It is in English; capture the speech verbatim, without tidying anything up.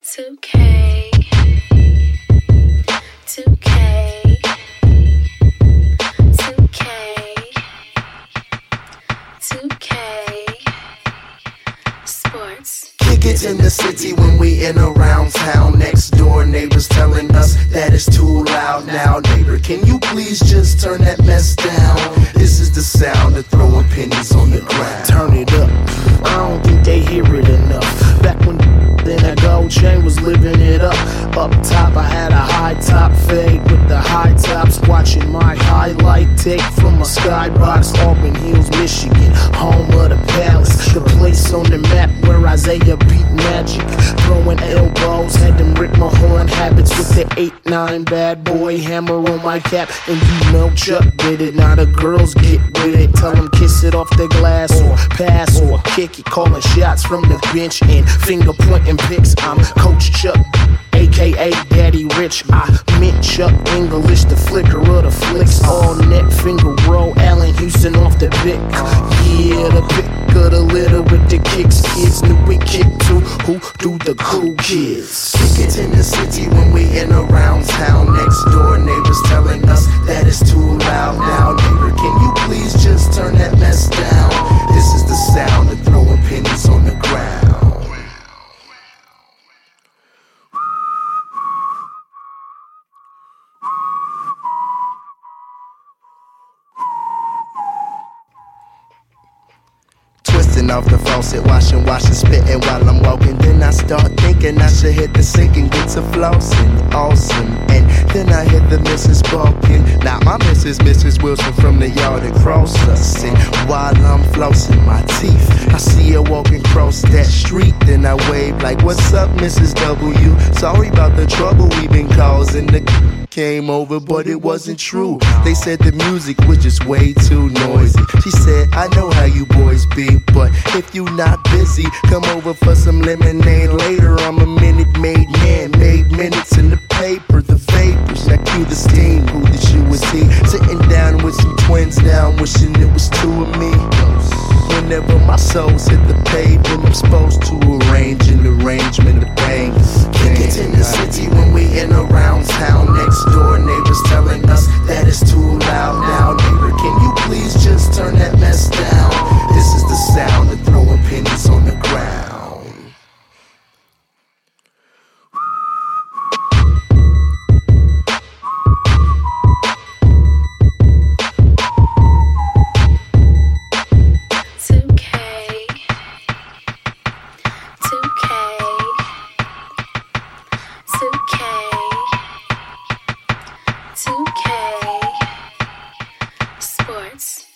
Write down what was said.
two K, two K, two K, two K, sports. Kick it in the city when we in around town. Next door neighbors telling us that it's too loud. Now neighbor, can you please just turn that mess down? This is the sound of throwing pennies on the ground. Turn it up, I don't think they hear it enough. Back when then that gold chain was living it up. Up top I had a high top fade with the high tops. Watching my highlight tape from a skybox. Auburn Hills, Michigan, home of the palace. The place on the map where Isaiah beat Magic. Throwing elbows, had them Rick Mahorn habits. With the eight nine bad boy hammer on my cap. And you know Chuck did it, now the girls get with it. Tell them kiss it off the glass or pass or kick it. Calling shots from the bench and finger pointing picks. I'm Coach Chuck, aka Daddy Rich. I meant Chuck English, the flicker of the flicks. All net finger roll, Allen Houston off the pick. Yeah, the pick of the litter with the kicks. Kids knew we kick too. Who do the cool kids? Kick it in the city when we in around town. Next door neighbors telling us that it's too loud. Now neighbor, can you please just turn that mess down? This is the sound of throwing pennies on the ground. Twisting off the faucet, washing, washing, spitting while I'm walking. Then I start thinking I should hit the sink and get to flossing. Awesome. And then I hit the Missus Balkin. Now my Missus Missus Wilson from the yard across us. And while I'm flossing my teeth, I see her walking across that street. Then I wave like, what's up, Missus W? Sorry about the trouble we've been causing. The came over, but it wasn't true. They said the music was just way too noisy. She said, I know how you boys be, but if you not busy, come over for some lemonade later. I'm a minute made man, made minutes in the paper. The vapors, I cue the steam. Who did you was he? Sitting down with some twins now, wishing it was two of me. Whenever my soul's hit the pavement, I'm supposed to arrange an arrangement of things. Kick it in the city when we in around town. Next door neighbors telling us that it's too loud. Now neighbor, can you please just turn that mess down? This is the sound of throwing pennies on the ground. two K, sports.